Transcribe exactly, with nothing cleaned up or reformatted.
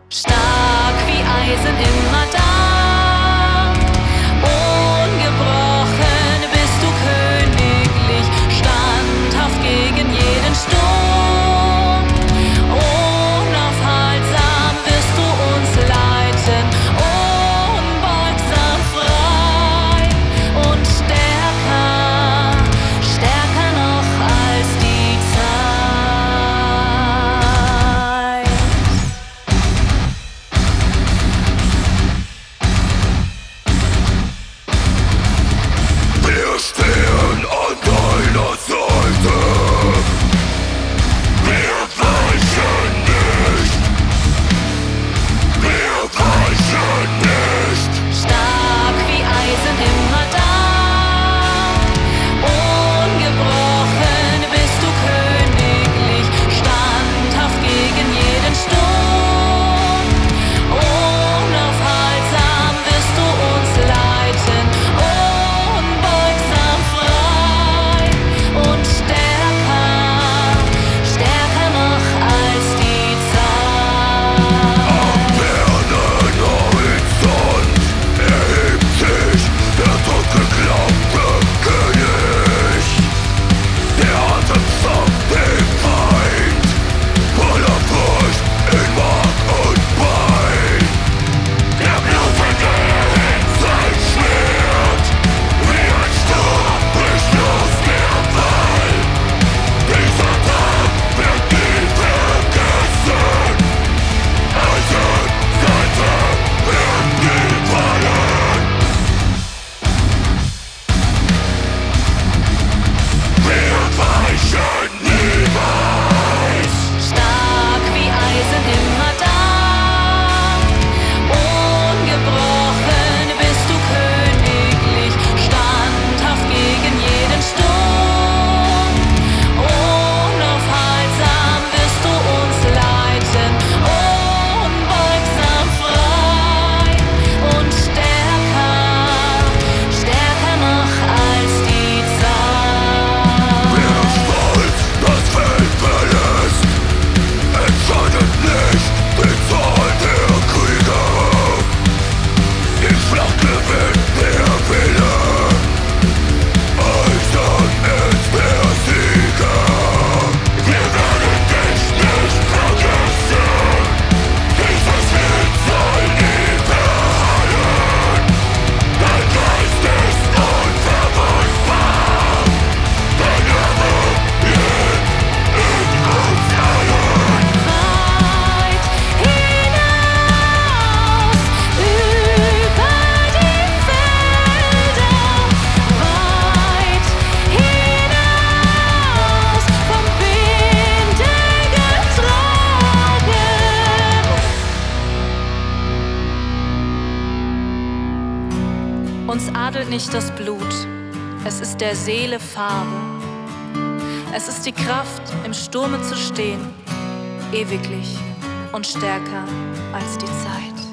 Stark wie Eisen immer da, ungebrochen bist du königlich, standhaft gegen jeden Sturm. Unaufhaltsam wirst du uns leiten, unbeugsam frei und stärker, stärker noch als die Zeit. Wir stehen an deiner Seite. Wir weichen nicht. Wir weichen nicht. Stark wie Eisen immer da, ungebrochen bist du königlich, standhaft gegen jeden Sturm. Unaufhaltsam wirst du uns leiten, unbeugsam frei und stärker, stärker noch als die Zeit. Am fernen Horizont erhebt sich der totgeglaubte König. Der Atemzug dem Feind, voller Furcht in Mark und Bein. Der blutende hebt sein Schwert, wie ein Sturm durchfloss der Wall. Dieser Tag wird nie vergessen. Eisenseite wird nie fallen. Wir weichen niemals. Stark wie Eisen immer da, ungebrochen bist du königlich, standhaft gegen jeden Sturm. Unaufhaltsam wirst du uns leiten, unbeugsam frei und stärker, stärker noch als die Zeit. Wer stolz das Feld verlässt, entscheidet nicht die Zahl der Kriege. Die Schlacht gewinnt der Wille. Eisen ist der Sieger. Wir werden dich nicht vergessen. Dieses Lied soll nie verhallen. Dein Geist ist unverwundbar. Dein Name lebt in uns allen. Weit hinaus über die Felder, weit hinaus vom Winde getragen. Uns adelt nicht das Blut, es ist der Seele Farbe. Es ist die Kraft, im Sturme zu stehen, ewiglich und stärker als die Zeit.